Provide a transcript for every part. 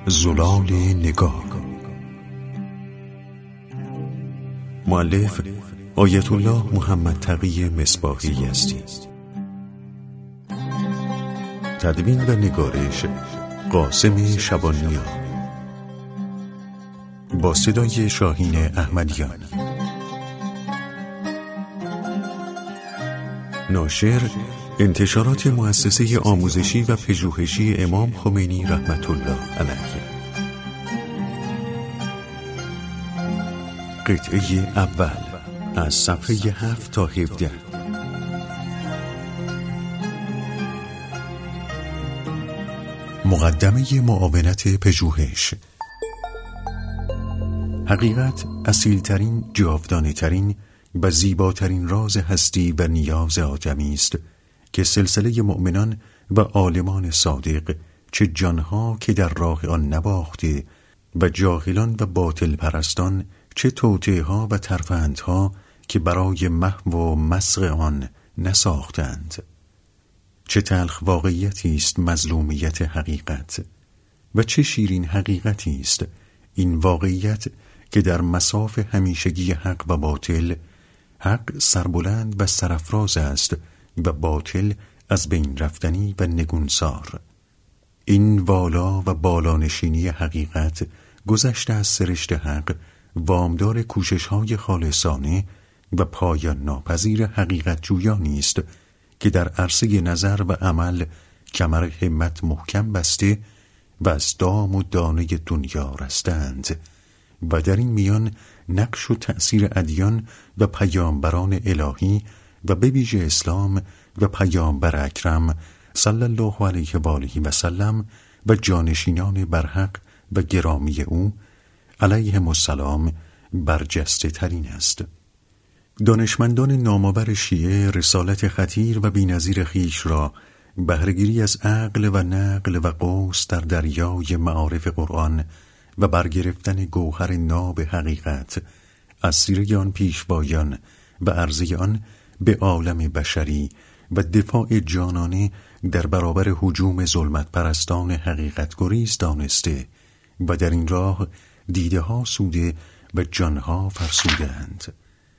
زلال نگاه. مؤلف آیت الله محمد تقی مصباحی یزدی. تدوین و نگارش قاسم شبانیا، با صدای شاهین احمدیان. ناشر انتشارات مؤسسه آموزشی و پژوهشی امام خمینی رحمت الله علیه. قطعه اول از صفحه 7 تا 17. مقدمه معاونت پژوهش. حقیقت اصیلترین، جاودانه‌ترین و زیباترین راز هستی و نیاز آدمی است که سلسله مؤمنان و عالمان صادق، چه جانها که در راه آن نباخته و جاهلان و باطل پرستان، چه توطئه‌ها و ترفندها که برای محو و مسخ آن نساختند. چه تلخ واقعیتی است مظلومیت حقیقت، و چه شیرین حقیقتی است این واقعیت که در مصاف همیشگی حق و باطل، حق سربلند و سرافراز است و باطل از بین رفتنی و نگونسار. این والا و بالانشینی حقیقت گذشته از سرشت حق، وامدار کوشش‌های خالصانه و پایان ناپذیر حقیقت جویانی است که در عرصه نظر و عمل کمر همت محکم بسته و از دام و دانه دنیا رستند و در این میان نقش و تأثیر ادیان و پیامبران الهی و به ویژه اسلام و پیامبر اکرم صلی الله علیه و آله و سلم و جانشینان برحق و گرامی او علیهم السلام برجسته ترین است. دانشمندان نامآور شیعه رسالت خطیر و بی‌نظیر خویش را بهره‌گیری از عقل و نقل و قوس در دریای معارف قرآن و برگرفتن گوهر ناب حقیقت از سیره آن پیشوایان و عرضه آن به عالم بشری و دفاع جانانه در برابر هجوم ظلمت پرستان حقیقت گریز دانسته و در این راه دیده ها سوده و جانها فرسودند.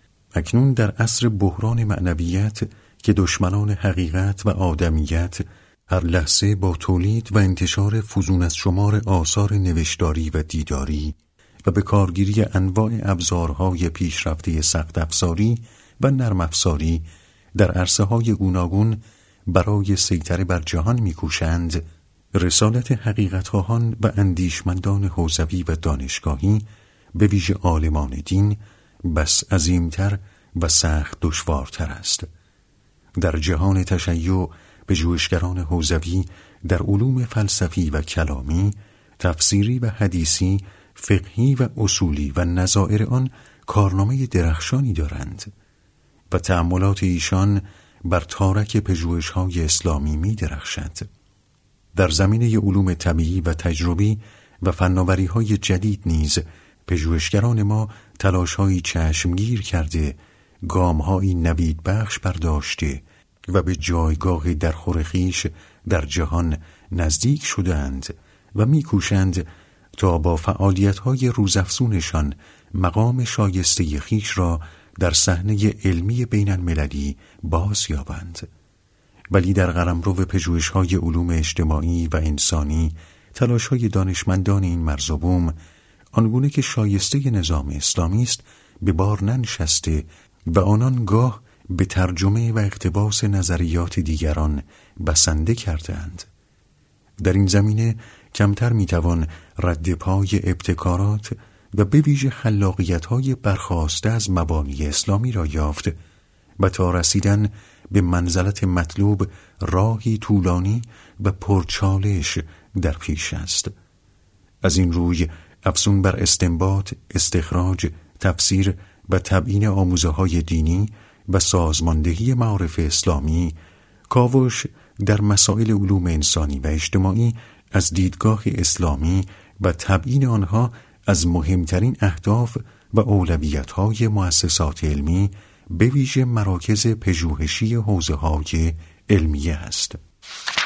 اکنون در عصر بحران معنویت که دشمنان حقیقت و آدمیت هر لحظه با تولید و انتشار فزون از شمار آثار نوشتاری و دیداری و به کارگیری انواع ابزارهای پیشرفته سخت افزاری و نرم افزاری در عرصه‌های گوناگون برای سیطره بر جهان می‌کوشند، رسالت حقیقت‌خواهان و اندیشمندان حوزوی و دانشگاهی به ویژه عالمان دین بس عظیمتر و سخت دشوارتر است. در جهان تشیع پژوهشگران حوزوی در علوم فلسفی و کلامی، تفسیری و حدیثی، فقهی و اصولی و نظائر آن کارنامه درخشانی دارند و تأملات ایشان بر تارک پژوهش‌های اسلامی می درخشد. در زمینه علوم طبیعی و تجربی و فناوری‌های جدید نیز پژوهشگران ما تلاش‌هایی چشمگیر کرده، گام‌هایی نوید بخش برداشته و به جایگاه درخور خویش در جهان نزدیک شدند و می‌کوشند تا با فعالیت‌های روزافزونشان مقام شایسته خویش را در صحنه علمی بین‌المللی بازیابند. ولی در قلمرو پژوهش‌های علوم اجتماعی و انسانی تلاش‌های دانشمندان این مرز و بوم آنگونه که شایسته نظام اسلامی است به بار ننشسته و آنان گاه به ترجمه و اقتباس نظریات دیگران بسنده کردند. در این زمینه کمتر میتوان رد پای ابتکارات و به ویژه خلاقیت‌های برخاسته از مبانی اسلامی را یافت و تا رسیدن به منزلت مطلوب راهی طولانی و پرچالش در پیش است. از این روی افزون بر استنباط، استخراج، تفسیر و تبیین آموزه‌های دینی و سازماندهی معارف اسلامی، کاوش در مسائل علوم انسانی و اجتماعی از دیدگاه اسلامی و تبیین آنها از مهمترین اهداف و اولویت‌های مؤسسات علمی به ویژه مراکز پژوهشی حوزه‌های علمیه است.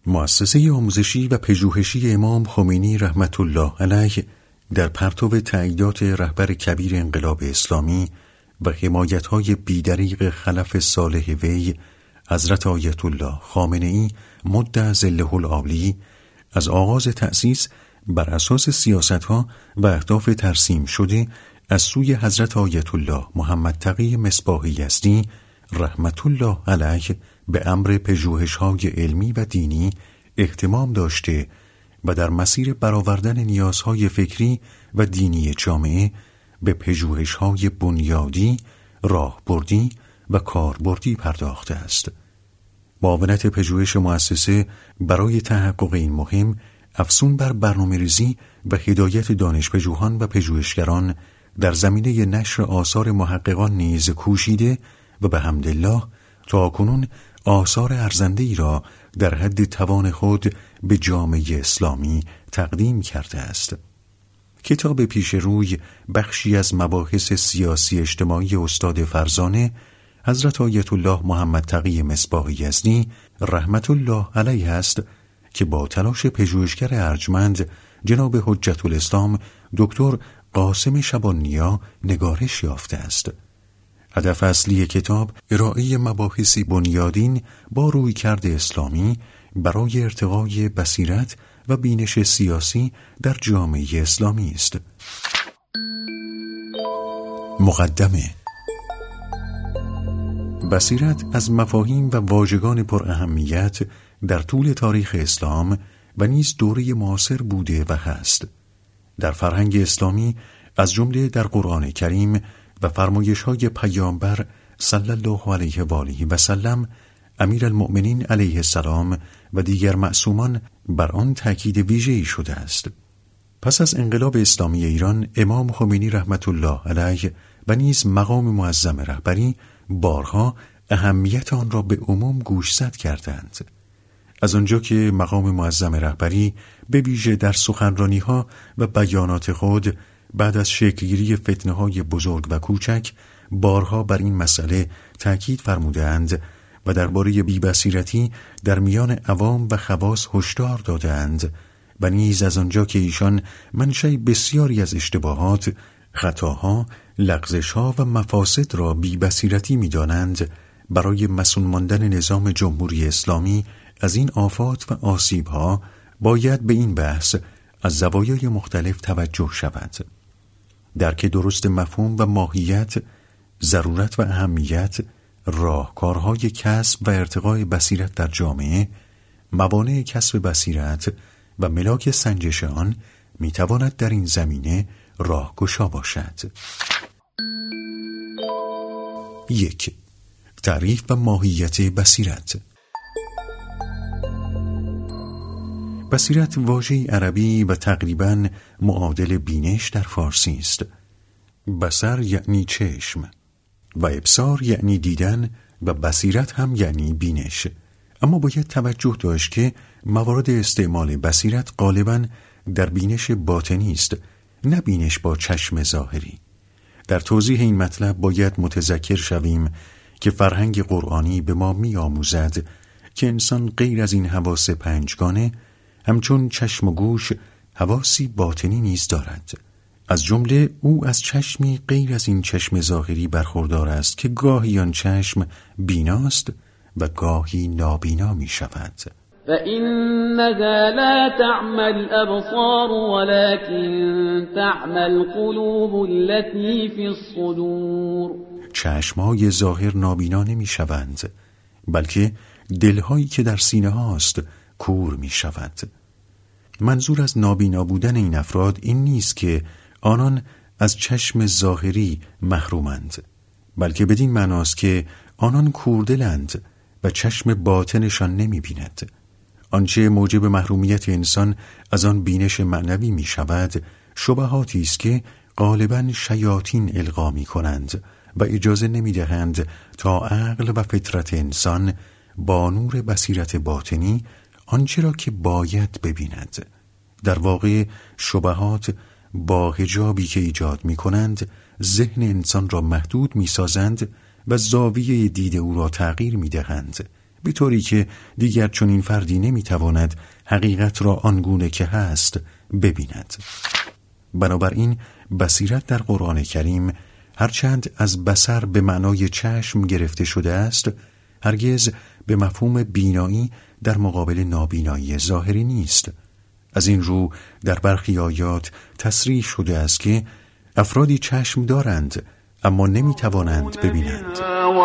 مؤسسه آموزشی و پژوهشی امام خمینی رحمت الله علیه در پرتو تأییدات رهبر کبیر انقلاب اسلامی و حمایت‌های بی‌دریغ خلف صالح وی حضرت آیت الله خامنه‌ای مد ظله العالی از آغاز تأسیس بر اساس سیاست‌ها و اهداف ترسیم شده از سوی حضرت آیت الله محمد تقی مصباح یزدی رحمت الله علیه به امر پژوهش‌های علمی و دینی اهتمام داشته و در مسیر برآوردن نیازهای فکری و دینی جامعه به پژوهش‌های بنیادی، راهبردی و کاربردی پرداخته است. معاونت پژوهش مؤسسه برای تحقق این مهم افزون بر برنامه‌ریزی و هدایت دانشپژوهان و پژوهشگران در زمینه نشر آثار محققان نیز کوشیده و به حمدالله تاکنون آثار ارزنده‌ای را در حد توان خود به جامعه اسلامی تقدیم کرده است. کتاب پیش روی بخشی از مباحث سیاسی اجتماعی استاد فرزانه حضرت آیت الله محمد تقی مصباح یزدی رحمت الله علیه است که با تلاش پژوهشگر ارجمند جناب حجت الاسلام دکتر قاسم شبان‌نیا نگارش یافته است. هدف اصلی کتاب ارائه مباحثی بنیادین با رویکرد اسلامی برای ارتقای بصیرت و بینش سیاسی در جامعه اسلامی است. مقدمه. بصیرت از مفاهیم و واژگان پر اهمیت در طول تاریخ اسلام و نیز دوره معاصر بوده و هست. در فرهنگ اسلامی از جمله در قرآن کریم و فرمایش‌های پیامبر صلی الله علیه و آله و سلم، امیرالمؤمنین علیه السلام و دیگر معصومان بر آن تأکید ویژه‌ای شده است. پس از انقلاب اسلامی ایران، امام خمینی رحمت الله علیه و نیز مقام معظم رهبری بارها اهمیت آن را به عموم گوشزد کردند. از آنجا که مقام معظم رهبری به ویژه در سخنرانی‌ها و بیانات خود بعد از شکل‌گیری فتنه‌های بزرگ و کوچک بارها بر این مسئله تأکید فرمودند و درباره بی‌بصیرتی در میان عوام و خواص هشدار دادند و نیز از آنجا که ایشان منشأ بسیاری از اشتباهات، خطاها، لغزش‌ها و مفاسد را بی‌بصیرتی می‌دانند، برای مسئول ماندن نظام جمهوری اسلامی از این آفات و آسیب‌ها باید به این بحث از زوایای مختلف توجه شود. درک درست مفهوم و ماهیت، ضرورت و اهمیت، راهکارهای کسب و ارتقای بصیرت در جامعه، موانع کسب بصیرت و ملاک سنجش آن میتواند در این زمینه راهگشا باشد. 1. تعریف و ماهیت بصیرت. بصیرت واژه‌ای عربی و تقریباً معادل بینش در فارسی است. بصر یعنی چشم و ابصار یعنی دیدن و بصیرت هم یعنی بینش. اما باید توجه داشت که موارد استعمال بصیرت غالباً در بینش باطنی است، نه بینش با چشم ظاهری. در توضیح این مطلب باید متذکر شویم که فرهنگ قرآنی به ما می‌آموزد که انسان غیر از این حواس پنجگانه همچون چشم و گوش حواسی باطنی نیز دارد. از جمله او از چشمی غیر از این چشم ظاهری برخوردار است که گاهی آن چشم بیناست و گاهی نابینا می شود. فإنها لا تعمى الأبصار ولكن تعمى القلوب التي في الصدور. چشم‌های ظاهر نابینا نمی شوند، بلکه دلهایی که در سینه هاست کور می شود. منظور از نابینا بودن این افراد این نیست که آنان از چشم ظاهری محرومند، بلکه بدین معناست که آنان کوردلند و چشم باطنشان نمی بیند. آنچه موجب محرومیت انسان از آن بینش معنوی می شود شبهاتی است که غالباً شیاطین القا می کنند و اجازه نمی دهند تا عقل و فطرت انسان با نور بصیرت باطنی آنچه را که باید ببیند. در واقع شبهات با حجابی که ایجاد می کنند ذهن انسان را محدود می سازند و زاویه دید او را تغییر می دهند به طوری که دیگر چنین فردی نمیتواند حقیقت را آنگونه که هست ببیند. بنابراین بصیرت در قرآن کریم هرچند از بصر به معنای چشم گرفته شده است، هرگز به مفهوم بینایی در مقابل نابینایی ظاهری نیست. از این رو در برخی آیات تصریح شده است که افرادی چشم دارند اما نمیتوانند ببینند.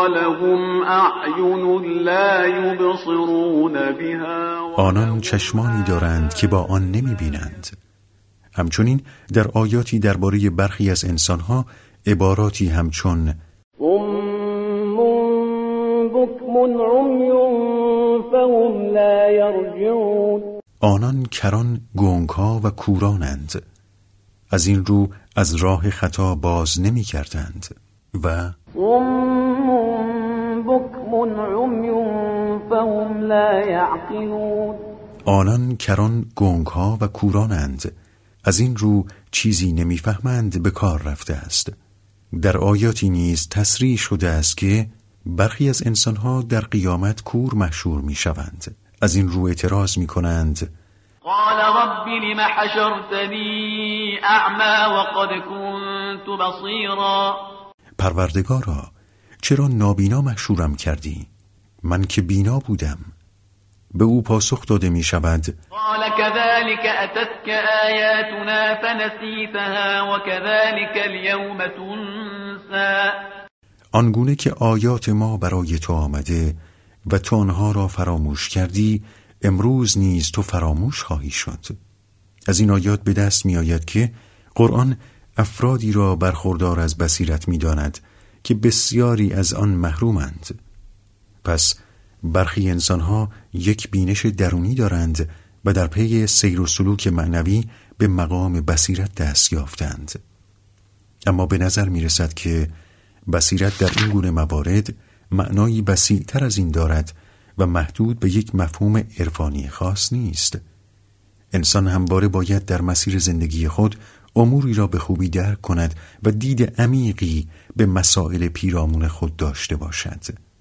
آنان چشمانی دارند که با آن نمیبینند. همچنین در آیاتی درباره برخی از انسانها عباراتی همچون آنان کران، گنگ‌ها و کورانند، از این رو از راه خطا باز نمی کردند. و آنان کران، گنگ‌ها و کورانند، از این رو چیزی نمیفهمند به کار رفته است. در آیاتی نیز تصریح شده است که برخی از انسانها در قیامت کور محشور می شوند. از این رو اعتراض می کنند قال رب لم حشرتنی اعما وقد كنت بصیرا. پروردگارا چرا نابینا محشورم کردی؟ من که بینا بودم. به او پاسخ داده می شود قال كذلك اتتك آیاتنا فنسیتها وكذلك اليوم تنسى. آنگونه که آیات ما برای تو آمده و تو آنها را فراموش کردی، امروز نیز تو فراموش خواهی شد. از این آیات به دست می آید که قرآن افرادی را برخوردار از بصیرت می داند که بسیاری از آن محرومند. پس برخی انسانها یک بینش درونی دارند و در پی سیر و سلوک معنوی به مقام بصیرت دست یافتند. اما به نظر می رسد که بصیرت در این گونه موارد معنایی وسیع‌تر از این دارد و محدود به یک مفهوم عرفانی خاص نیست. انسان همواره باید در مسیر زندگی خود اموری را به خوبی درک کند و دید عمیقی به مسائل پیرامون خود داشته باشد.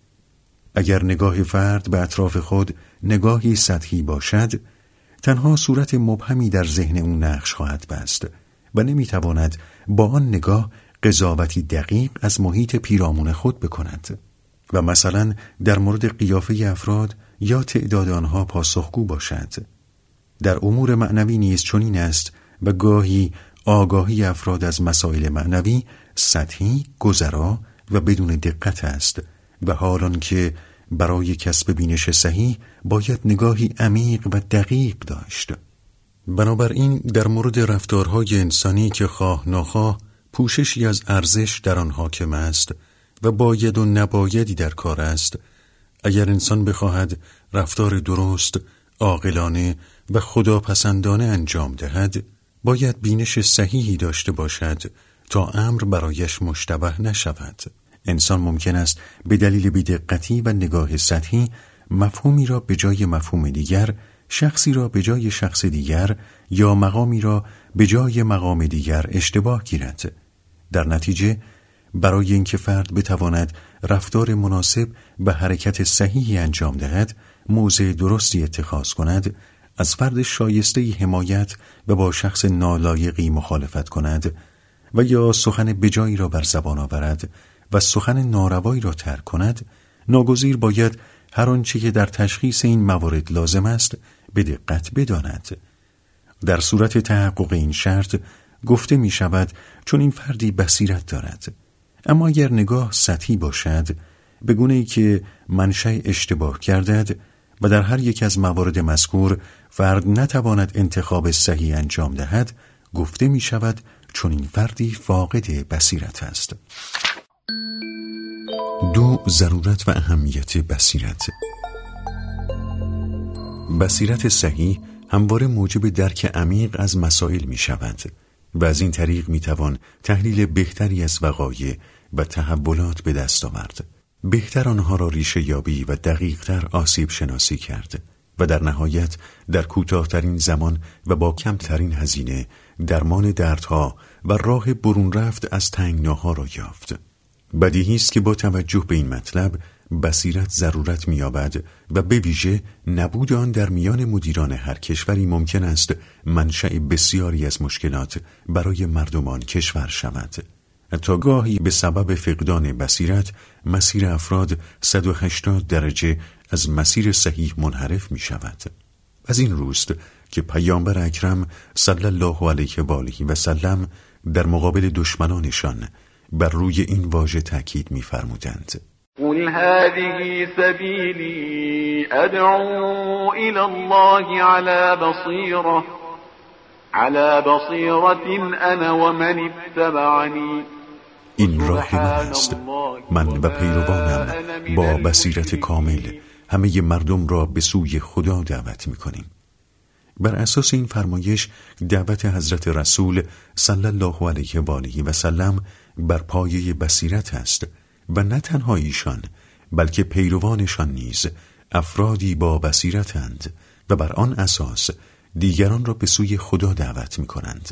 اگر نگاه فرد به اطراف خود نگاهی سطحی باشد، تنها صورت مبهمی در ذهن او نقش خواهد بست و نمیتواند با آن نگاه قضاوتی دقیق از محیط پیرامون خود بکند و مثلا در مورد قیافه افراد یا تعداد آنها پاسخگو باشد. در امور معنوی نیز چنین است و گاهی آگاهی افراد از مسائل معنوی سطحی، گذرا و بدون دقت است و حالان که برای کسب بینش صحیح باید نگاهی عمیق و دقیق داشت. بنابراین در مورد رفتارهای انسانی که خواه ناخواه پوششی از ارزش در آن حاکم است و باید و نبایدی در کار است، اگر انسان بخواهد رفتار درست، عاقلانه و خداپسندانه انجام دهد، باید بینش صحیحی داشته باشد تا امر برایش مشتبه نشود. انسان ممکن است به دلیل بی‌دقتی و نگاه سطحی مفهومی را به جای مفهوم دیگر، شخصی را به جای شخص دیگر یا مقامی را به جای مقام دیگر اشتباه گیرد. در نتیجه برای اینکه فرد بتواند رفتار مناسب و حرکت صحیحی انجام دهد، موضع درستی اتخاذ کند، از فرد شایسته‌ای حمایت و با شخص نالایقی مخالفت کند و یا سخن بجایی را بر زبان آورد و سخن ناروایی را ترک کند، ناگزیر باید هر آنچه که در تشخیص این موارد لازم است به دقت بداند. در صورت تحقق این شرط گفته می شود چون این فردی بصیرت دارد. اما اگر نگاه سطحی باشد، به گونه‌ای که منشأ اشتباه گردد و در هر یک از موارد مذکور فرد نتواند انتخاب صحیح انجام دهد، گفته می شود چون این فردی فاقد بصیرت است. 2. ضرورت و اهمیت بصیرت. بصیرت صحیح همواره موجب درک عمیق از مسائل می شود و از این طریق می توان تحلیل بهتری از وقایع و تحولات به دست آورد. بهتر آنها را ریشه یابی و دقیق‌تر آسیب شناسی کرد و در نهایت در کوتاه‌ترین زمان و با کمترین هزینه درمان دردها و راه برون رفت از تنگناها را یافت. بدیهی است که با توجه به این مطلب بصیرت ضرورت می‌یابد و به ویژه نبود آن در میان مدیران هر کشوری ممکن است منشأ بسیاری از مشکلات برای مردمان کشور شود. تا گاهی به سبب فقدان بصیرت مسیر افراد 180 درجه از مسیر صحیح منحرف می شود. از این روست که پیامبر اکرم صلی الله علیه و آله و سلم در مقابل دشمنانشان بر روی این واژه تاکید می فرمودند: قل هذه سبیلی ادعو الی الله على بصیرة انا ومن اتبعنی. این راه من است، من و پیروانم با بصیرت کامل همه مردم را به سوی خدا دعوت می‌کنیم. بر اساس این فرمایش دعوت حضرت رسول صلی الله علیه و آله و سلم بر پایه بصیرت است و نه تنها ایشان بلکه پیروانشان نیز افرادی با بصیرتند و بر آن اساس دیگران را به سوی خدا دعوت می‌کنند.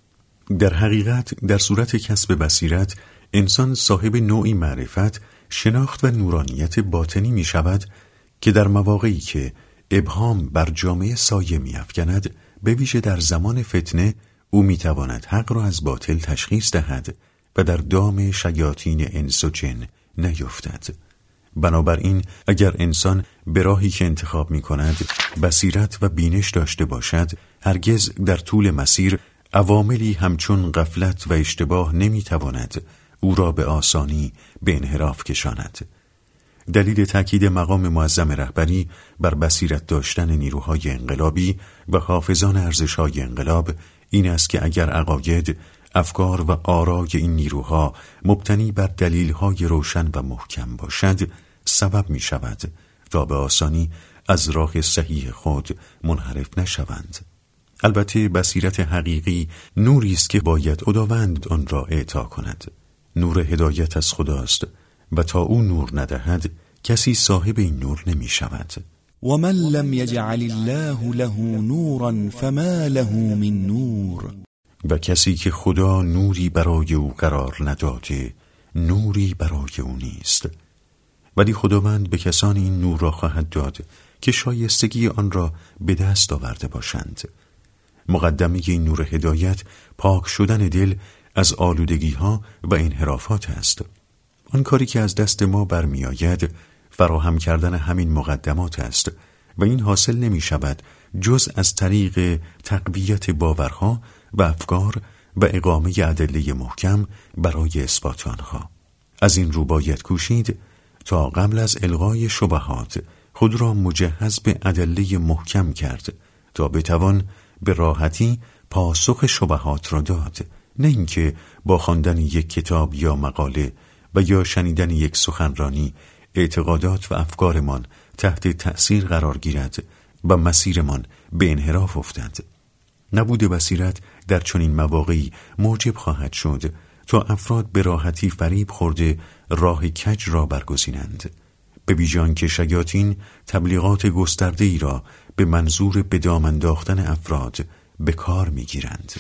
در حقیقت در صورت کسب بصیرت انسان صاحب نوعی معرفت، شناخت و نورانیت باطنی می شود که در مواقعی که ابهام بر جامعه سایه می افکند، به ویژه در زمان فتنه او می تواند حق را از باطل تشخیص دهد و در دام شیاطین انس و جن نیفتد. بنابراین اگر انسان به راهی که انتخاب می کند بصیرت و بینش داشته باشد، هرگز در طول مسیر عواملی همچون غفلت و اشتباه نمی تواند او را به آسانی به انحراف کشاند. دلیل تأکید مقام معظم رهبری بر بصیرت داشتن نیروهای انقلابی و حافظان ارزش‌های انقلاب این است که اگر عقاید، افکار و آرای این نیروها مبتنی بر دلیل‌های روشن و محکم باشد، سبب می شود تا به آسانی از راه صحیح خود منحرف نشوند. البته بصیرت حقیقی نوری است که باید خداوند آن را اعطا کند. نور هدایت از خداست و تا او نور ندهد کسی صاحب این نور نمی شود. ومن لم یجعل الله له نورا فما له من نور. و کسی که خدا نوری برای او قرار نداده نوری برای او نیست. ولی خداوند به کسانی این نور را خواهد داد که شایستگی آن را به دست آورده باشند. مقدمه این نور هدایت پاک شدن دل از آلودگی‌ها و انحرافات است. آن کاری که از دست ما برمی آید فراهم کردن همین مقدمات است و این حاصل نمی شود جز از طریق تقویت باورها و افکار و اقامه ادله محکم برای اثبات آنها. از این رو باید کوشید تا قبل از الغای شبهات خود را مجهز به ادله محکم کرد تا بتوان به راحتی پاسخ شبهات را داد، نه اینکه با خواندن یک کتاب یا مقاله و یا شنیدن یک سخنرانی اعتقادات و افکارمان تحت تأثیر قرار گیرد و مسیرمان به انحراف افتد. نبود بصیرت در چنین مواقعی موجب خواهد شد تا افراد به راحتی فریب خورده راه کج را برگزینند، به ویژه آنکه شیاطین تبلیغات گسترده‌ای را به منظور به دام انداختن افراد به کار می‌گیرند.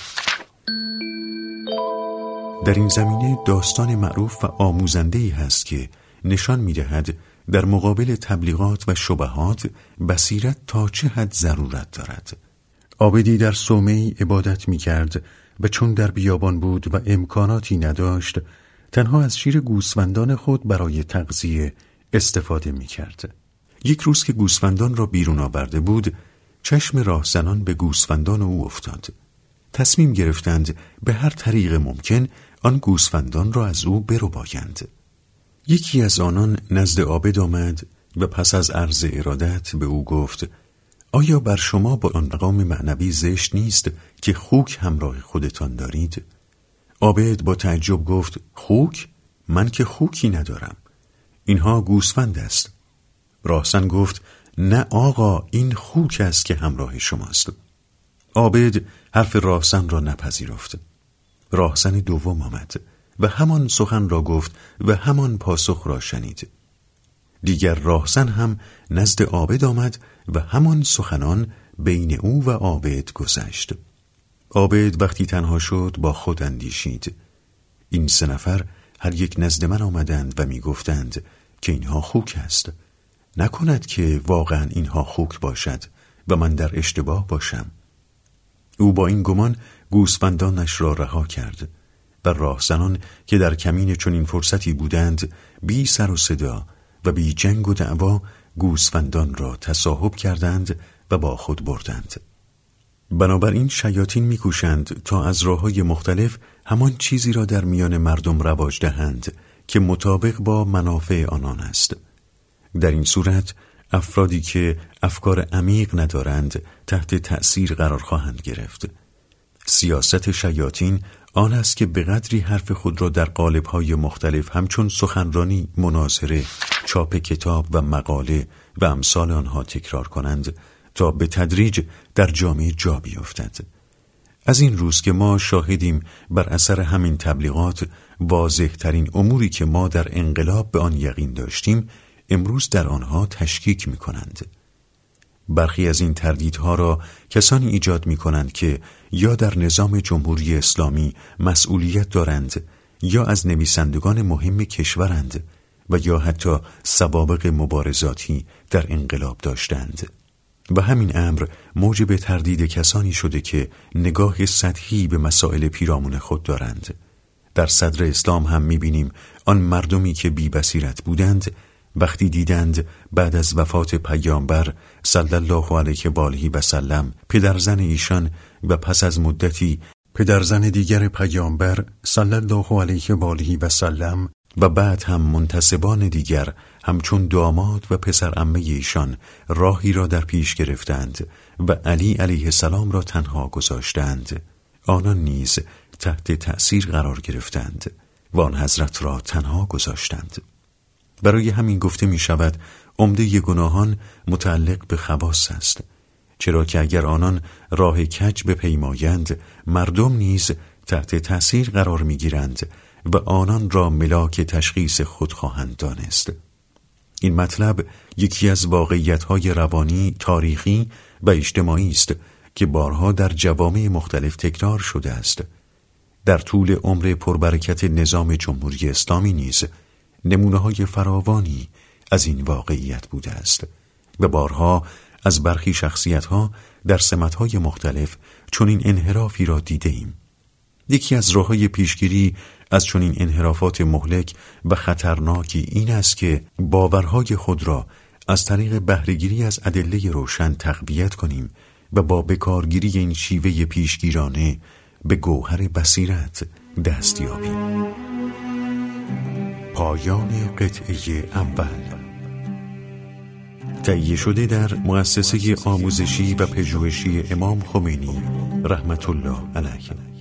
در این زمینه داستان معروف و آموزنده‌ای هست که نشان می‌دهد در مقابل تبلیغات و شبهات بصیرت تا چه حد ضرورت دارد. عابدی در صومعه عبادت می‌کرد و چون در بیابان بود و امکاناتی نداشت تنها از شیر گوسفندان خود برای تغذیه استفاده می‌کرد. یک روز که گوسفندان را بیرون آورده بود چشم راهزنان به گوسفندان او افتاد. تصمیم گرفتند به هر طریق ممکن آن گوسفندان را از او بربایند. یکی از آنان نزد عابد آمد و پس از عرض ارادت به او گفت: آیا بر شما با آن مقام معنوی زشت نیست که خوک همراه خودتان دارید؟ عابد با تعجب گفت: خوک؟ من که خوکی ندارم، اینها گوسفند است. راهزن گفت: نه آقا، این خوک است که همراه شماست. عابد حرف راهزن را نپذیرفت. راهزن دوم آمد و همان سخن را گفت و همان پاسخ را شنید. دیگر راهزن هم نزد عابد آمد و همان سخنان بین او و عابد گذشت. عابد وقتی تنها شد با خود اندیشید: این سه نفر هر یک نزد من آمدند و می گفتند که اینها خوک است. نکند که واقعا اینها خوک باشد و من در اشتباه باشم. او با این گمان گوسفندانش را رها کرد و راهزنان که در کمین چنین فرصتی بودند بی سر و صدا و بی جنگ و دعوا گوسفندان را تصاحب کردند و با خود بردند. بنابراین شیاطین می‌کوشند تا از راه‌های مختلف همان چیزی را در میان مردم رواج دهند که مطابق با منافع آنان است. در این صورت افرادی که افکار عمیق ندارند تحت تأثیر قرار خواهند گرفت. سیاست شیاطین آن است که به قدری حرف خود را در قالب‌های مختلف همچون سخنرانی، مناظره، چاپ کتاب و مقاله و امثال آنها تکرار کنند تا به تدریج در جامعه جا بیفتد. از این روز که ما شاهدیم بر اثر همین تبلیغات واضح ترین اموری که ما در انقلاب به آن یقین داشتیم امروز در آنها تشکیک می کنند. برخی از این تردیدها را کسانی ایجاد می کنند که یا در نظام جمهوری اسلامی مسئولیت دارند یا از نویسندگان مهم کشورند و یا حتی سوابق مبارزاتی در انقلاب داشتند. و همین امر موجب تردید کسانی شده که نگاه سطحی به مسائل پیرامون خود دارند. در صدر اسلام هم می‌بینیم آن مردمی که بی بصیرت بودند وقتی دیدند بعد از وفات پیامبر صلی الله علیه و آله و سلم پدرزن ایشان و پس از مدتی پدرزن دیگر پیامبر صلی الله علیه و آله و سلم و بعد هم منتسبان دیگر همچون داماد و پسر عمه ایشان راهی را در پیش گرفتند و علی علیه السلام را تنها گذاشتند، آنان نیز تحت تأثیر قرار گرفتند و آن حضرت را تنها گذاشتند. برای همین گفته می شود عمده گناهان متعلق به خواص است، چرا که اگر آنان راه کج بپیمایند مردم نیز تحت تأثیر قرار می گیرند و آنان را ملاک تشخیص خود خواهند دانست. این مطلب یکی از واقعیت‌های روانی، تاریخی و اجتماعی است که بارها در جوامع مختلف تکرار شده است. در طول عمر پربرکت نظام جمهوری اسلامی نیز نمونه‌های فراوانی از این واقعیت بوده است و بارها از برخی شخصیت‌ها در سمت‌های مختلف چنین انحرافی را دیده‌ایم. یکی از راه‌های پیشگیری از چنین انحرافات مهلک و خطرناکی این است که باورهای خود را از طریق بهره‌گیری از ادله روشن تقویت کنیم و با بکارگیری این شیوه پیشگیرانه به گوهر بصیرت دست یابیم. پایان قطعه اول. تهیه شده در مؤسسه آموزشی و پژوهشی امام خمینی رحمت الله علیه.